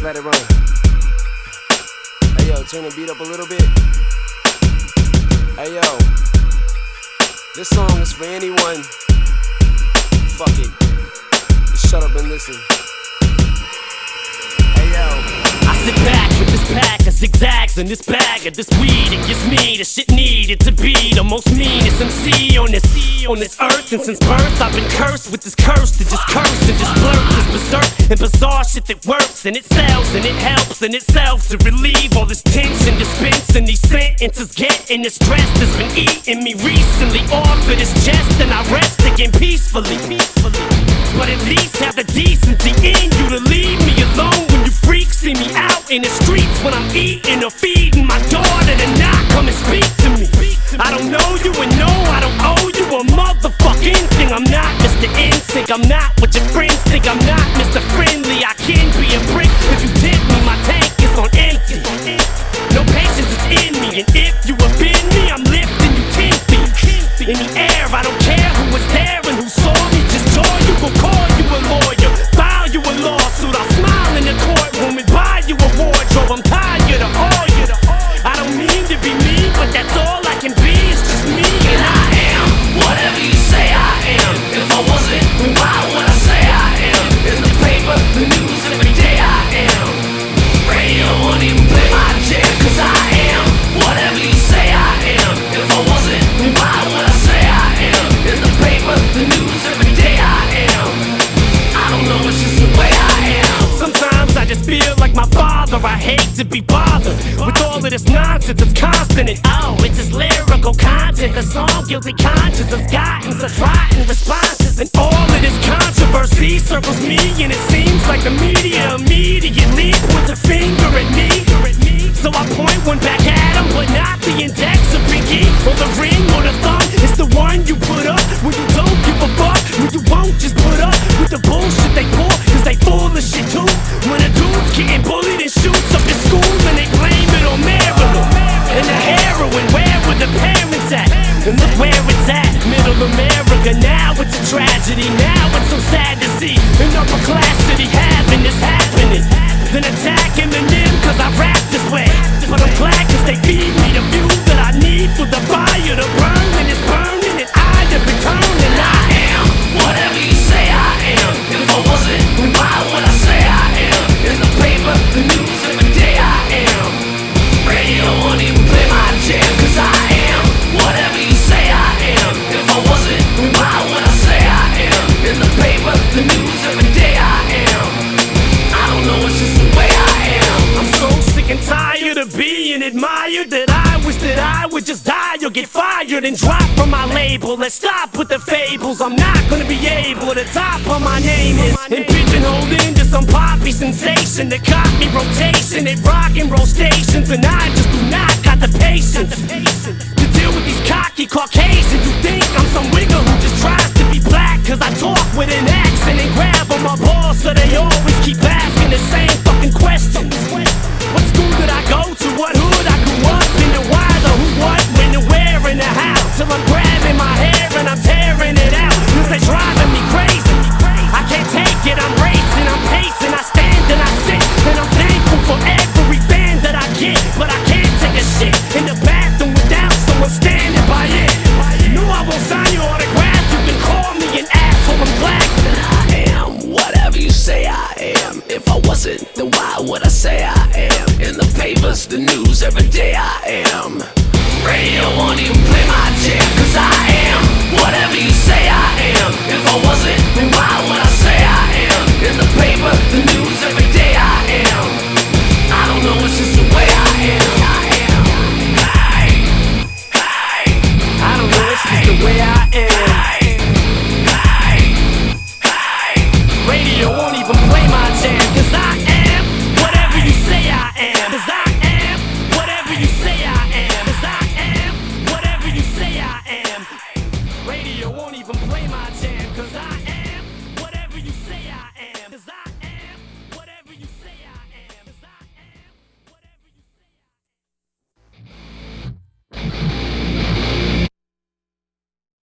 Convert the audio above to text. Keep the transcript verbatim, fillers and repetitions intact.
let it run. Hey yo, turn the beat up a little bit. Hey yo, this song is for anyone. Fuck it, just shut up and listen. Hey yo, I sit back with this pack of zigzags in this bag of this weed. It gives me the shit needed to be the most meanest M C on this on this earth. And since birth I've been cursed with this curse to just curse and just blurt this berserk and bizarre shit that works and it sells and it helps in itself to relieve all this tension, dispensing these sentences, getting the stress that's been eating me recently off of this chest, and I rest again peacefully. Peacefully, but at least have the decency in you to leave me alone when you freaks see me out in the streets when I'm eating or feeding my daughter to not come and speak to me. I don't know you and no, I don't owe you a motherfucking thing. I'm not Mister Insync, I'm not what your friends think. I'm not Mister Friendly, I can be a brick. If you tip me, my tank is on empty. No patience is in me, and if you offend me, I'm lifting you ten feet in the air. I don't care who was there and who saw me. Just joy, you gon' call you a lawyer, file you a lawsuit. I'll smile in the courtroom and buy you a wardrobe. I'm tired of all you. I don't mean to be mean, but that's all I can be. It's just me, and I am whatever you say I am. If I wasn't, then why would I say I am? In the paper, the news, every day I am. Radio won't even play my jam, cause I am whatever you say I am. If I wasn't, then why would I say I am? In the paper, the news, every day I am. I don't know, it's just the way I am. Sometimes I just feel like my father. I hate to be bothered with all of this nonsense. It's constant and oh, it's just lyrical content. The song Guilty Conscience has gotten such rotten responses, and all of this controversy circles me, and it seems like the media immediately points a finger at me. So I point one back at him, but not the index or pinky or the ring or the thumb. It's the one you put up when you don't give a fuck, when you won't just put up with the bullshit they pull, cause they full of shit too. When a dude's getting bullied and shoots up his school, and they blame it on Maryland and the heroin. Where were the parents at? And look where it's at, middle America. Now it's a tragedy, now it's so sad to see an upper class city having this happening. Then attack Eminem cause I rap this way, but I'm glad cause they feed me the view that I need for the fire to burn. And it's burning and I have returned, and I am whatever you say I am. If I wasn't, then why would I say I am? In the paper, the news, every day I am. Radio won't even play my jam, cause I am whatever you say I am. If I wasn't, then why would I say I am? In the paper, the news, every day I am. I don't know, it's just the way I am. I'm so sick and tired of being admired that I wish that I would just die or get fired and drop from my label. Let's stop with the fables. I'm not gonna be able to top on my name is and pigeonholed into some poppy sensation that caught me rotation at rock and roll stations, and I just do not got the patience to deal with these cocky Caucasians who think I'm some wigger who just tries to be black cause I talk with an accent and grab on my balls, so they always keep asking the same fucking questions. What school did I go to? What hood I grew up in? The why, the who, what, when, the where, and the how. Till I'm grabbing my hair and I'm tearing it out, cause they driving me crazy. I can't take it, I'm racing, I'm pacing, I stand and I sit, and I'm thankful for every fan that I get. But I can't take a shit in the bathroom without someone standing by it. No, I won't sign your autograph, you can call me an asshole, I'm black. I am whatever you say I am. If I wasn't, then why would I say I am? In the papers, the news, every day I am. Radio won't even play my jam, cause I am whatever you say I am. If I wasn't, then why would I say I am? In the paper, the news, every day I am. I don't know, it's just the way I am. I am. Hey, hey. I don't know, it's just the way I am. Hey, hey. Radio won't even play my jam, cause I am whatever you say I am. Cause I am whatever you say I am. Cause I am whatever you say I am. Radio won't even play